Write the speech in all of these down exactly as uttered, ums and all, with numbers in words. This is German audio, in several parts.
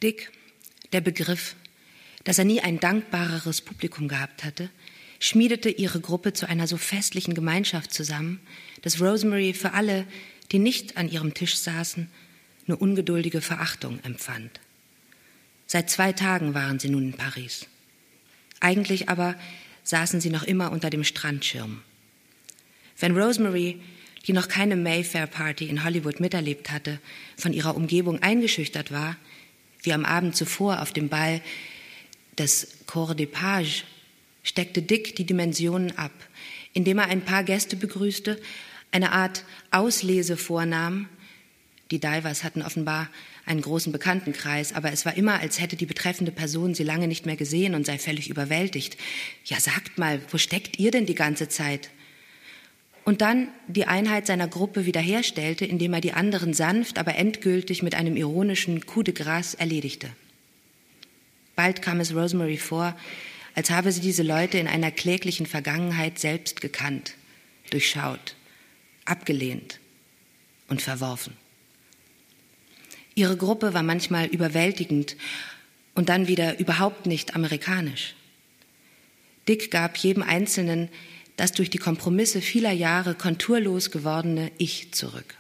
Dick, der Begriff, dass er nie ein dankbareres Publikum gehabt hatte, schmiedete ihre Gruppe zu einer so festlichen Gemeinschaft zusammen, dass Rosemary für alle, die nicht an ihrem Tisch saßen, nur ungeduldige Verachtung empfand. Seit zwei Tagen waren sie nun in Paris. Eigentlich aber saßen sie noch immer unter dem Strandschirm. Wenn Rosemary, die noch keine Mayfair-Party in Hollywood miterlebt hatte, von ihrer Umgebung eingeschüchtert war, wie am Abend zuvor auf dem Ball des Corps des Pages, steckte Dick die Dimensionen ab, indem er ein paar Gäste begrüßte, eine Art Auslese vornahm. Die Divers hatten offenbar einen großen Bekanntenkreis, aber es war immer, als hätte die betreffende Person sie lange nicht mehr gesehen und sei völlig überwältigt. Ja, sagt mal, wo steckt ihr denn die ganze Zeit? Und dann die Einheit seiner Gruppe wiederherstellte, indem er die anderen sanft, aber endgültig mit einem ironischen Coup de grâce erledigte. Bald kam es Rosemary vor, als habe sie diese Leute in einer kläglichen Vergangenheit selbst gekannt, durchschaut, abgelehnt und verworfen. Ihre Gruppe war manchmal überwältigend und dann wieder überhaupt nicht amerikanisch. Dick gab jedem Einzelnen das durch die Kompromisse vieler Jahre konturlos gewordene Ich zurück.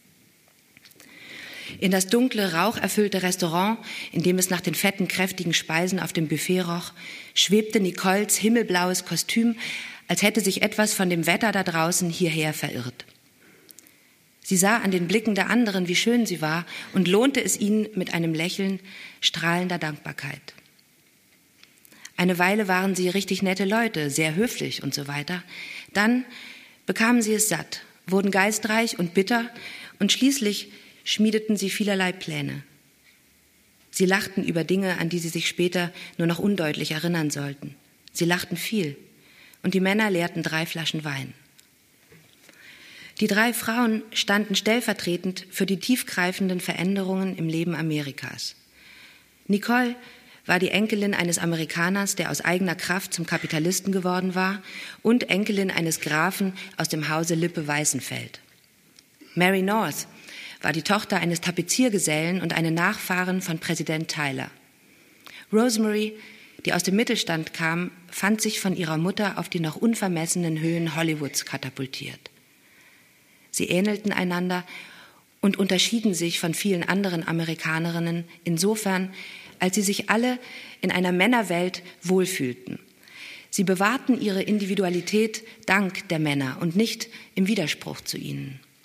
In das dunkle, raucherfüllte Restaurant, in dem es nach den fetten, kräftigen Speisen auf dem Buffet roch, schwebte Nicoles himmelblaues Kostüm, als hätte sich etwas von dem Wetter da draußen hierher verirrt. Sie sah an den Blicken der anderen, wie schön sie war, und lohnte es ihnen mit einem Lächeln strahlender Dankbarkeit. Eine Weile waren sie richtig nette Leute, sehr höflich und so weiter. Dann bekamen sie es satt, wurden geistreich und bitter und schließlich schmiedeten sie vielerlei Pläne. Sie lachten über Dinge, an die sie sich später nur noch undeutlich erinnern sollten. Sie lachten viel und die Männer leerten drei Flaschen Wein. Die drei Frauen standen stellvertretend für die tiefgreifenden Veränderungen im Leben Amerikas. Nicole war die Enkelin eines Amerikaners, der aus eigener Kraft zum Kapitalisten geworden war, und Enkelin eines Grafen aus dem Hause Lippe-Weißenfeld. Mary North war die Tochter eines Tapeziergesellen und eine Nachfahrin von Präsident Tyler. Rosemary, die aus dem Mittelstand kam, fand sich von ihrer Mutter auf die noch unvermessenen Höhen Hollywoods katapultiert. Sie ähnelten einander und unterschieden sich von vielen anderen Amerikanerinnen insofern, als sie sich alle in einer Männerwelt wohlfühlten. Sie bewahrten ihre Individualität dank der Männer und nicht im Widerspruch zu ihnen.